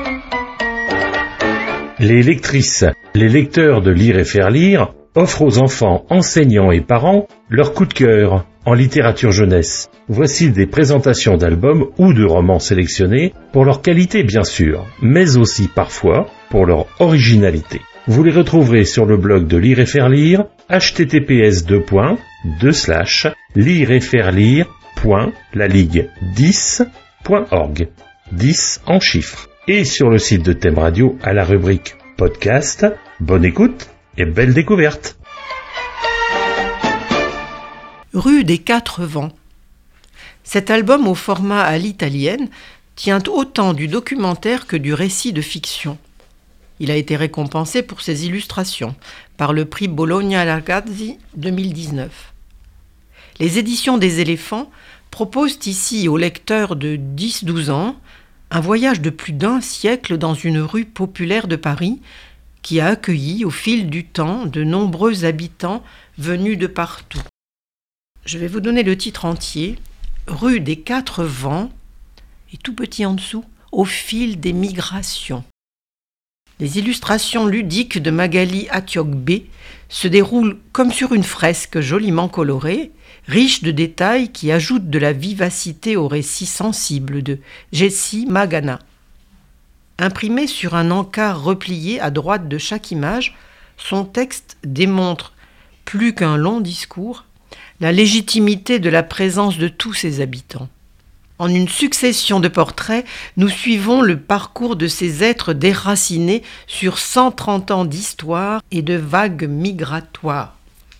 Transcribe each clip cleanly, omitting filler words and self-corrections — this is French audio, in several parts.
Les lectrices, les lecteurs de Lire et faire lire offrent aux enfants, enseignants et parents leur coup de cœur en littérature jeunesse. Voici des présentations d'albums ou de romans sélectionnés pour leur qualité bien sûr, mais aussi parfois pour leur originalité. Vous les retrouverez sur le blog de Lire et faire lire, https://lireetfairelire.laligue10.org, 10 en chiffres. Et sur le site de Thème Radio à la rubrique podcast. Bonne écoute et belle découverte. Rue des Quatre Vents. Cet album au format à l'italienne tient autant du documentaire que du récit de fiction. Il a été récompensé pour ses illustrations par le prix Bologna Ragazzi 2019. Les éditions des éléphants proposent ici aux lecteurs de 10-12 ans un voyage de plus d'un siècle dans une rue populaire de Paris qui a accueilli au fil du temps de nombreux habitants venus de partout. Je vais vous donner le titre entier, Rue des Quatre Vents, et tout petit en dessous, au fil des migrations. Les illustrations ludiques de Magali Atiogbe se déroulent comme sur une fresque joliment colorée, riche de détails qui ajoutent de la vivacité au récit sensible de Jessie Magana. Imprimé sur un encart replié à droite de chaque image, son texte démontre, plus qu'un long discours, la légitimité de la présence de tous ses habitants. En une succession de portraits, nous suivons le parcours de ces êtres déracinés sur 130 ans d'histoire et de vagues migratoires.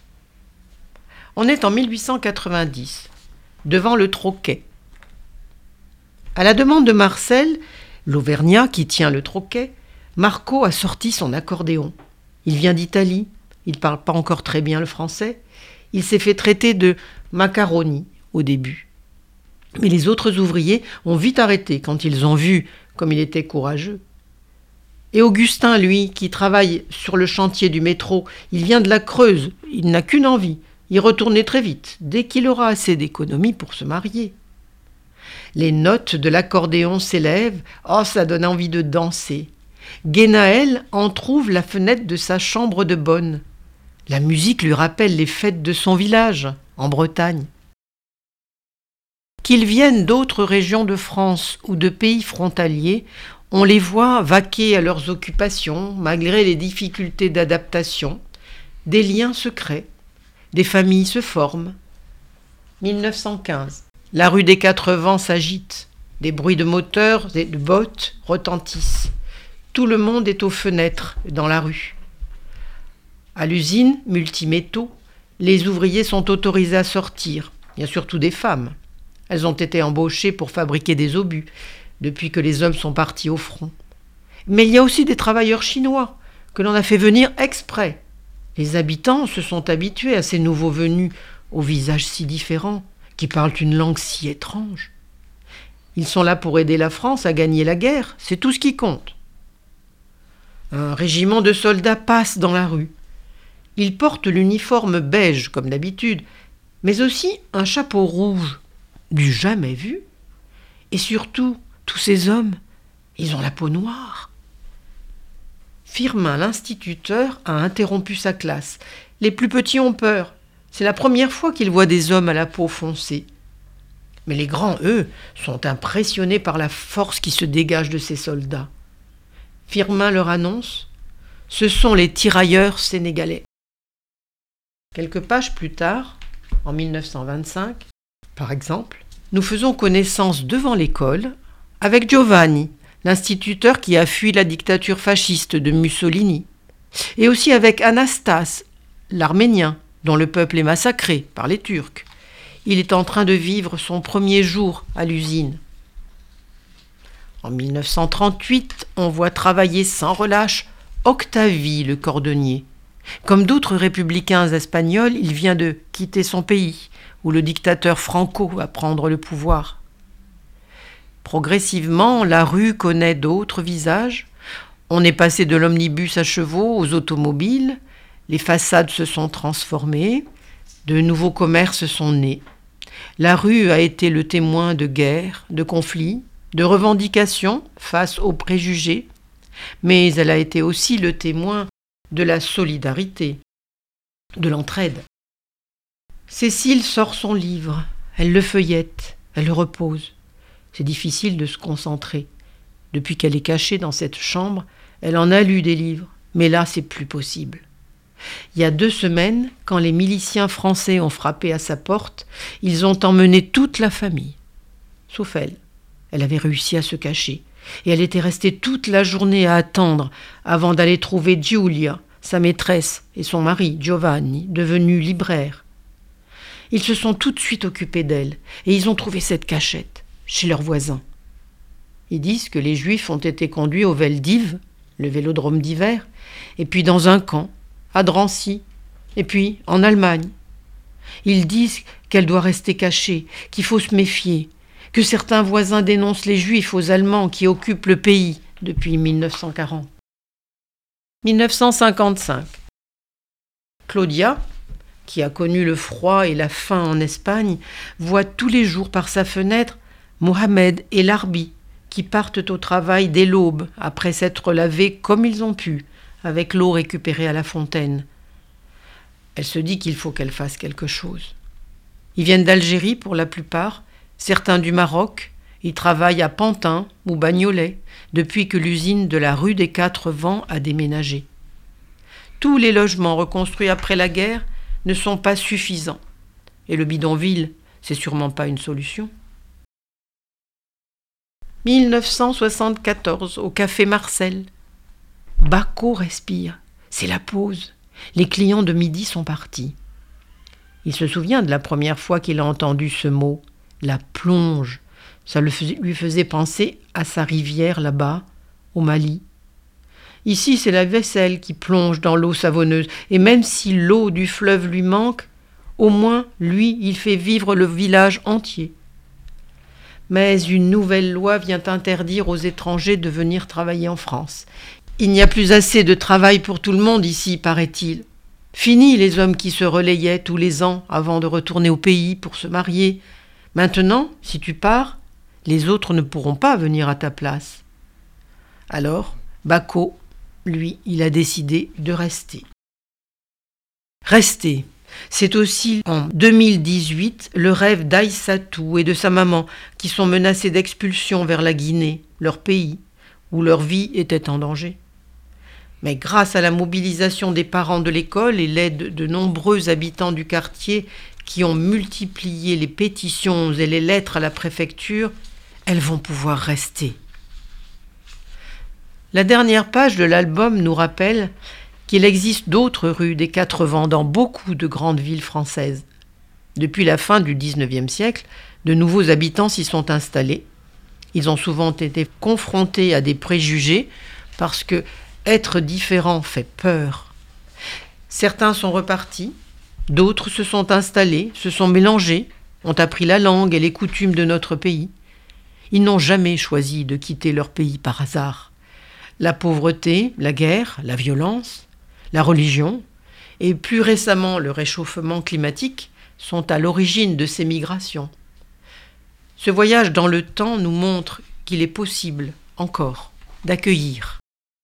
On est en 1890, devant le Troquet. À la demande de Marcel, l'Auvergnat qui tient le Troquet, Marco a sorti son accordéon. Il vient d'Italie, il ne parle pas encore très bien le français, il s'est fait traiter de macaroni au début. Mais les autres ouvriers ont vite arrêté quand ils ont vu comme il était courageux. Et Augustin, lui, qui travaille sur le chantier du métro, il vient de la Creuse, il n'a qu'une envie, y retourner très vite, dès qu'il aura assez d'économies pour se marier. Les notes de l'accordéon s'élèvent, oh, ça donne envie de danser. Guénaël en trouve la fenêtre de sa chambre de bonne. La musique lui rappelle les fêtes de son village, en Bretagne. Qu'ils viennent d'autres régions de France ou de pays frontaliers, on les voit vaquer à leurs occupations, malgré les difficultés d'adaptation. Des liens se créent, des familles se forment. 1915. La rue des Quatre Vents s'agite. Des bruits de moteurs et de bottes retentissent. Tout le monde est aux fenêtres dans la rue. À l'usine Multimétaux, les ouvriers sont autorisés à sortir. Il y a surtout des femmes. Elles ont été embauchées pour fabriquer des obus, depuis que les hommes sont partis au front. Mais il y a aussi des travailleurs chinois, que l'on a fait venir exprès. Les habitants se sont habitués à ces nouveaux venus, aux visages si différents, qui parlent une langue si étrange. Ils sont là pour aider la France à gagner la guerre, c'est tout ce qui compte. Un régiment de soldats passe dans la rue. Ils portent l'uniforme beige, comme d'habitude, mais aussi un chapeau rouge, du jamais vu. Et surtout, tous ces hommes, ils ont la peau noire. Firmin, l'instituteur, a interrompu sa classe. Les plus petits ont peur. C'est la première fois qu'ils voient des hommes à la peau foncée. Mais les grands, eux, sont impressionnés par la force qui se dégage de ces soldats. Firmin leur annonce « Ce sont les tirailleurs sénégalais ». Quelques pages plus tard, en 1925, par exemple, nous faisons connaissance devant l'école avec Giovanni, l'instituteur qui a fui la dictature fasciste de Mussolini, et aussi avec Anastas, l'Arménien, dont le peuple est massacré par les Turcs. Il est en train de vivre son premier jour à l'usine. En 1938, on voit travailler sans relâche Octavie, le cordonnier. Comme d'autres républicains espagnols, il vient de quitter son pays, où le dictateur Franco va prendre le pouvoir. Progressivement, la rue connaît d'autres visages. On est passé de l'omnibus à chevaux aux automobiles, les façades se sont transformées, de nouveaux commerces sont nés. La rue a été le témoin de guerres, de conflits, de revendications face aux préjugés, mais elle a été aussi le témoin de la solidarité, de l'entraide. Cécile sort son livre, elle le feuillette, elle le repose. C'est difficile de se concentrer. Depuis qu'elle est cachée dans cette chambre, elle en a lu des livres, mais là c'est plus possible. Il y a 2 semaines, quand les miliciens français ont frappé à sa porte, ils ont emmené toute la famille, sauf elle. Elle avait réussi à se cacher, et elle était restée toute la journée à attendre avant d'aller trouver Giulia, sa maîtresse, et son mari, Giovanni, devenu libraire. Ils se sont tout de suite occupés d'elle, et ils ont trouvé cette cachette, chez leurs voisins. Ils disent que les Juifs ont été conduits au Veldiv, le vélodrome d'hiver, et puis dans un camp, à Drancy, et puis en Allemagne. Ils disent qu'elle doit rester cachée, qu'il faut se méfier, que certains voisins dénoncent les Juifs aux Allemands qui occupent le pays depuis 1940. 1955. Claudia, qui a connu le froid et la faim en Espagne, voit tous les jours par sa fenêtre Mohamed et Larbi, qui partent au travail dès l'aube, après s'être lavés comme ils ont pu, avec l'eau récupérée à la fontaine. Elle se dit qu'il faut qu'elle fasse quelque chose. Ils viennent d'Algérie pour la plupart, certains du Maroc. Ils travaillent à Pantin ou Bagnolet, depuis que l'usine de la rue des 4 Vents a déménagé. Tous les logements reconstruits après la guerre ne sont pas suffisants. Et le bidonville, c'est sûrement pas une solution. 1974, au Café Marcel. Bacco respire. C'est la pause. Les clients de midi sont partis. Il se souvient de la première fois qu'il a entendu ce mot, la plonge. Ça lui faisait penser à sa rivière là-bas, au Mali. Ici, c'est la vaisselle qui plonge dans l'eau savonneuse. Et même si l'eau du fleuve lui manque, au moins, lui, il fait vivre le village entier. Mais une nouvelle loi vient interdire aux étrangers de venir travailler en France. Il n'y a plus assez de travail pour tout le monde ici, paraît-il. Fini les hommes qui se relayaient tous les ans avant de retourner au pays pour se marier. Maintenant, si tu pars, les autres ne pourront pas venir à ta place. Alors, Bacco, lui, il a décidé de rester. Rester, c'est aussi en 2018 le rêve d'Aïssatou et de sa maman qui sont menacés d'expulsion vers la Guinée, leur pays, où leur vie était en danger. Mais grâce à la mobilisation des parents de l'école et l'aide de nombreux habitants du quartier qui ont multiplié les pétitions et les lettres à la préfecture, elles vont pouvoir rester. La dernière page de l'album nous rappelle qu'il existe d'autres rues des 4 Vents dans beaucoup de grandes villes françaises. Depuis la fin du XIXe siècle, de nouveaux habitants s'y sont installés. Ils ont souvent été confrontés à des préjugés parce que être différent fait peur. Certains sont repartis, d'autres se sont installés, se sont mélangés, ont appris la langue et les coutumes de notre pays. Ils n'ont jamais choisi de quitter leur pays par hasard. La pauvreté, la guerre, la violence, la religion et plus récemment le réchauffement climatique sont à l'origine de ces migrations. Ce voyage dans le temps nous montre qu'il est possible, encore, d'accueillir.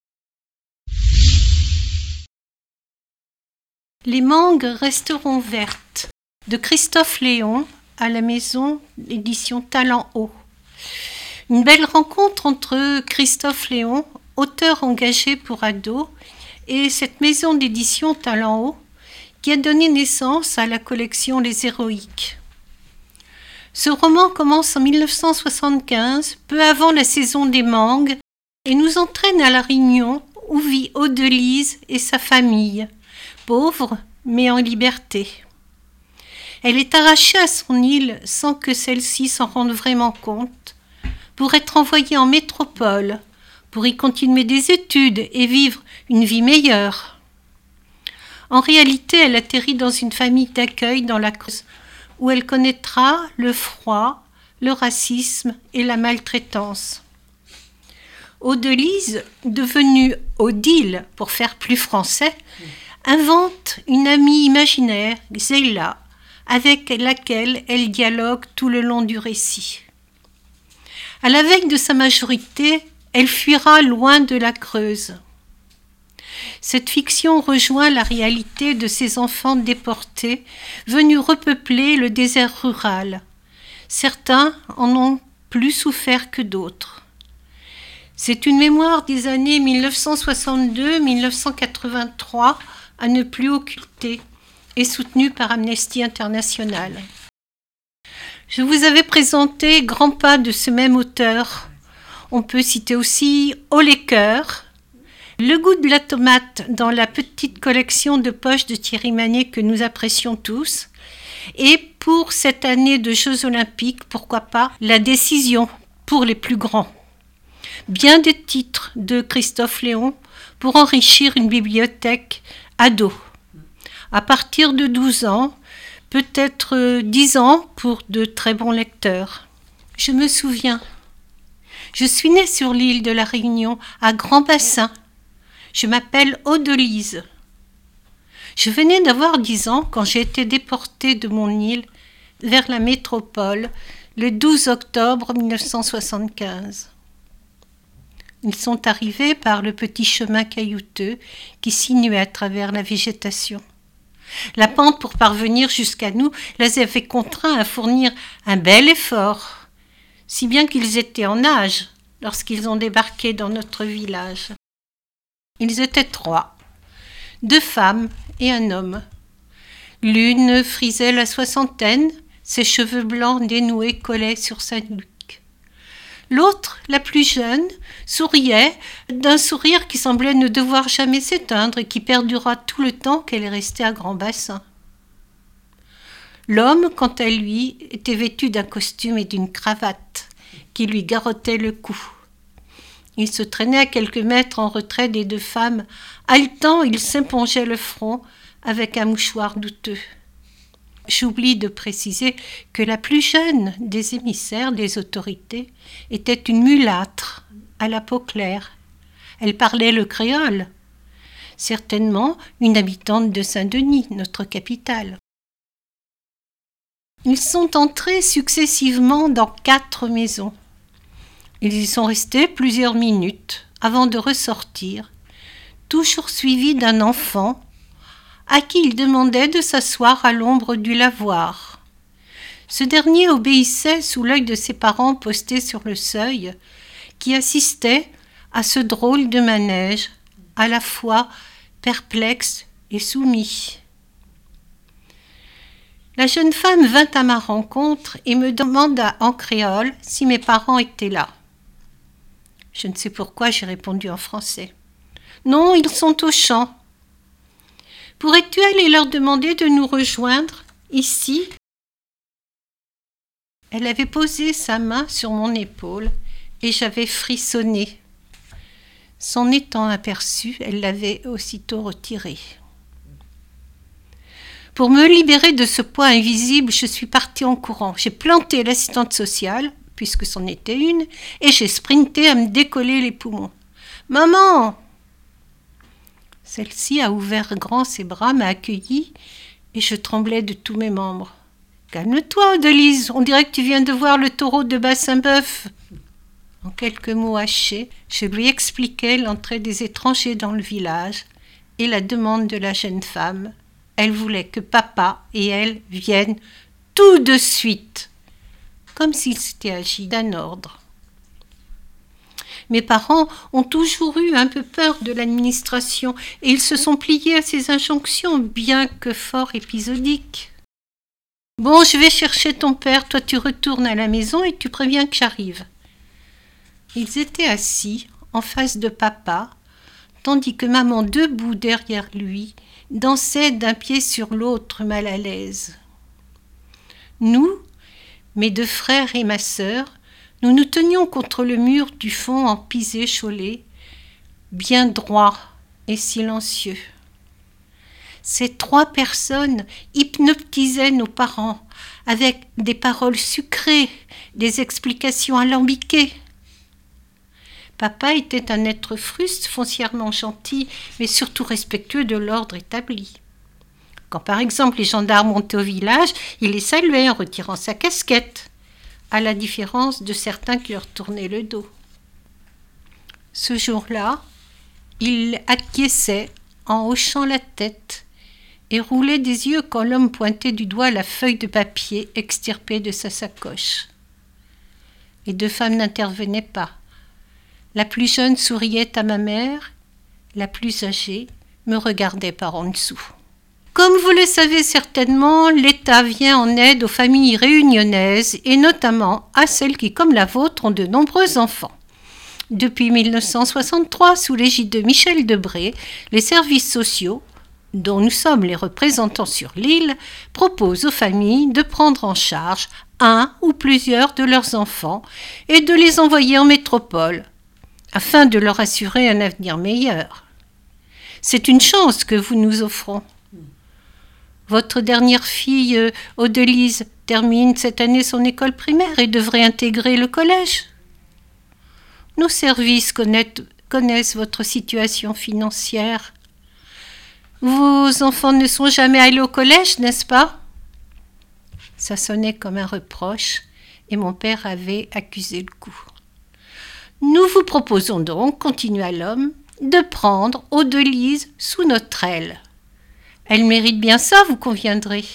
Les mangues resteront vertes, de Christophe Léon à la maison d'édition Talent Haut. Une belle rencontre entre Christophe Léon, auteur engagé pour ados, et cette maison d'édition Talent Haut qui a donné naissance à la collection Les Héroïques. Ce roman commence en 1975, peu avant la saison des mangues, et nous entraîne à La Réunion où vit Audelise et sa famille, pauvre mais en liberté. Elle est arrachée à son île sans que celle-ci s'en rende vraiment compte, pour être envoyée en métropole, pour y continuer des études et vivre une vie meilleure. En réalité, elle atterrit dans une famille d'accueil dans la Creuse, où elle connaîtra le froid, le racisme et la maltraitance. Audelise, devenue Odile pour faire plus français, invente une amie imaginaire, Zéla, avec laquelle elle dialogue tout le long du récit. À la veille de sa majorité, elle fuira loin de la Creuse. Cette fiction rejoint la réalité de ces enfants déportés, venus repeupler le désert rural. Certains en ont plus souffert que d'autres. C'est une mémoire des années 1962-1983 à ne plus occulter et soutenue par Amnesty International. Je vous avais présenté Grands pas de ce même auteur. On peut citer aussi Haut les cœurs, Le goût de la tomate dans la petite collection de poches de Thierry Manet que nous apprécions tous. Et pour cette année de Jeux Olympiques, pourquoi pas La décision pour les plus grands. Bien des titres de Christophe Léon pour enrichir une bibliothèque ado. À partir de 12 ans, peut-être 10 ans pour de très bons lecteurs. Je me souviens, je suis née sur l'île de la Réunion, à Grand Bassin. Je m'appelle Audelise. Je venais d'avoir 10 ans quand j'ai été déportée de mon île vers la métropole le 12 octobre 1975. Ils sont arrivés par le petit chemin caillouteux qui sinuait à travers la végétation. La pente pour parvenir jusqu'à nous les avait contraints à fournir un bel effort, si bien qu'ils étaient en âge lorsqu'ils ont débarqué dans notre village. Ils étaient 3, 2 femmes et un homme. L'une frisait la soixantaine, ses cheveux blancs dénoués collaient sur sa nuque. L'autre, la plus jeune, souriait d'un sourire qui semblait ne devoir jamais s'éteindre et qui perdura tout le temps qu'elle est restée à Grand Bassin. L'homme, quant à lui, était vêtu d'un costume et d'une cravate qui lui garrottaient le cou. Il se traînait à quelques mètres en retrait des 2 femmes. Haletant, il s'épongeait le front avec un mouchoir douteux. J'oublie de préciser que la plus jeune des émissaires des autorités était une mulâtre à la peau claire. Elle parlait le créole, certainement une habitante de Saint-Denis, notre capitale. Ils sont entrés successivement dans 4 maisons. Ils y sont restés plusieurs minutes avant de ressortir, toujours suivis d'un enfant à qui il demandait de s'asseoir à l'ombre du lavoir. Ce dernier obéissait sous l'œil de ses parents postés sur le seuil, qui assistaient à ce drôle de manège, à la fois perplexe et soumis. La jeune femme vint à ma rencontre et me demanda en créole si mes parents étaient là. Je ne sais pourquoi j'ai répondu en français. « Non, ils sont au champ. » « Pourrais-tu aller leur demander de nous rejoindre ici ?» Elle avait posé sa main sur mon épaule et j'avais frissonné. S'en étant aperçue, elle l'avait aussitôt retirée. Pour me libérer de ce poids invisible, je suis partie en courant. J'ai planté l'assistante sociale, puisque c'en était une, et j'ai sprinté à me décoller les poumons. « Maman !» Celle-ci a ouvert grand ses bras, m'a accueillie et je tremblais de tous mes membres. « Calme-toi, Audelise, on dirait que tu viens de voir le taureau de Bassin-Bœuf. » En quelques mots hachés, je lui expliquai l'entrée des étrangers dans le village et la demande de la jeune femme. Elle voulait que papa et elle viennent tout de suite, comme s'il s'était agi d'un ordre. Mes parents ont toujours eu un peu peur de l'administration et ils se sont pliés à ces injonctions, bien que fort épisodiques. « Bon, je vais chercher ton père, toi tu retournes à la maison et tu préviens que j'arrive. » Ils étaient assis en face de papa, tandis que maman, debout derrière lui, dansait d'un pied sur l'autre mal à l'aise. Nous, mes 2 frères et ma sœur, nous nous tenions contre le mur du fond en pisé chaulé, bien droit et silencieux. Ces 3 personnes hypnotisaient nos parents avec des paroles sucrées, des explications alambiquées. Papa était un être fruste, foncièrement gentil, mais surtout respectueux de l'ordre établi. Quand par exemple les gendarmes montaient au village, il les saluait en retirant sa casquette. à la différence de certains qui leur tournaient le dos. Ce jour-là, il acquiesçait en hochant la tête et roulait des yeux quand l'homme pointait du doigt la feuille de papier extirpée de sa sacoche. Les deux femmes n'intervenaient pas. La plus jeune souriait à ma mère, la plus âgée me regardait par en dessous. Comme vous le savez certainement, l'État vient en aide aux familles réunionnaises et notamment à celles qui, comme la vôtre, ont de nombreux enfants. Depuis 1963, sous l'égide de Michel Debré, les services sociaux, dont nous sommes les représentants sur l'île, proposent aux familles de prendre en charge un ou plusieurs de leurs enfants et de les envoyer en métropole, afin de leur assurer un avenir meilleur. C'est une chance que vous nous offrons. Votre dernière fille, Odélise, termine cette année son école primaire et devrait intégrer le collège. Nos services connaissent votre situation financière. Vos enfants ne sont jamais allés au collège, n'est-ce pas ? Ça sonnait comme un reproche et mon père avait accusé le coup. Nous vous proposons donc, continua l'homme, de prendre Odélise sous notre aile. Elle mérite bien ça, vous conviendrez.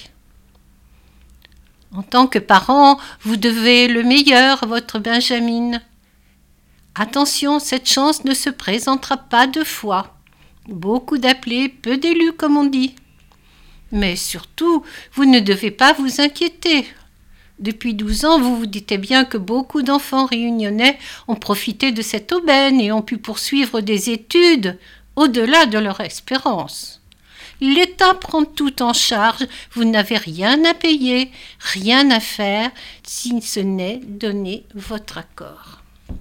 En tant que parent, vous devez le meilleur à votre Benjamin. Attention, cette chance ne se présentera pas deux fois. Beaucoup d'appelés, peu d'élus, comme on dit. Mais surtout, vous ne devez pas vous inquiéter. Depuis 12 ans, vous vous dites bien que beaucoup d'enfants réunionnais ont profité de cette aubaine et ont pu poursuivre des études au-delà de leur espérance. L'État prend tout en charge, vous n'avez rien à payer, rien à faire, si ce n'est donner votre accord.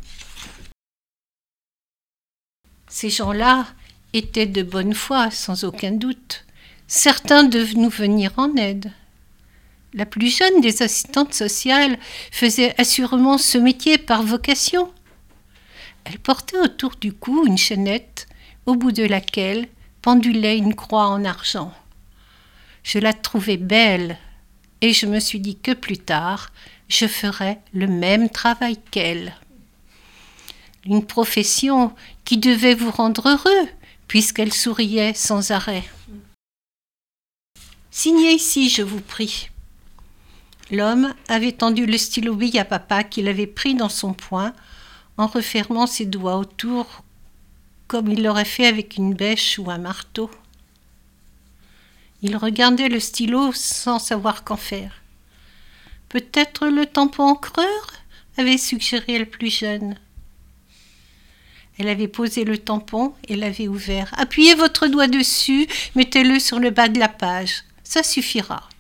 Ces gens-là étaient de bonne foi, sans aucun doute. Certains devaient nous venir en aide. La plus jeune des assistantes sociales faisait assurément ce métier par vocation. Elle portait autour du cou une chaînette, au bout de laquelle pendulait une croix en argent. Je la trouvais belle et je me suis dit que plus tard, je ferais le même travail qu'elle. Une profession qui devait vous rendre heureux, puisqu'elle souriait sans arrêt. Signez ici, je vous prie. L'homme avait tendu le stylo bille à papa qu'il avait pris dans son poing en refermant ses doigts autour comme il l'aurait fait avec une bêche ou un marteau. Il regardait le stylo sans savoir qu'en faire. Peut-être le tampon encreur, avait suggéré la plus jeune. Elle avait posé le tampon et l'avait ouvert. Appuyez votre doigt dessus, mettez-le sur le bas de la page. Ça suffira.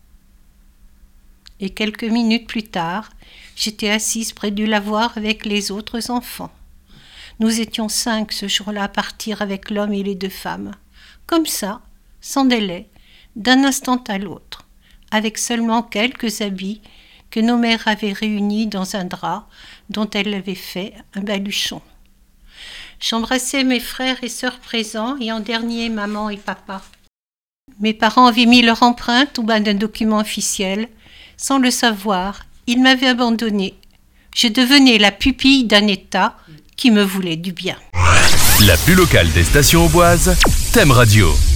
Et quelques minutes plus tard, j'étais assise près du lavoir avec les autres enfants. Nous étions 5 ce jour-là à partir avec l'homme et les 2 femmes. Comme ça, sans délai, d'un instant à l'autre, avec seulement quelques habits que nos mères avaient réunis dans un drap dont elles avaient fait un baluchon. J'embrassais mes frères et sœurs présents et en dernier maman et papa. Mes parents avaient mis leur empreinte au bas d'un document officiel. Sans le savoir, ils m'avaient abandonnée. Je devenais la pupille d'un État qui me voulait du bien. La plus locale des stations auboises, Thème Radio.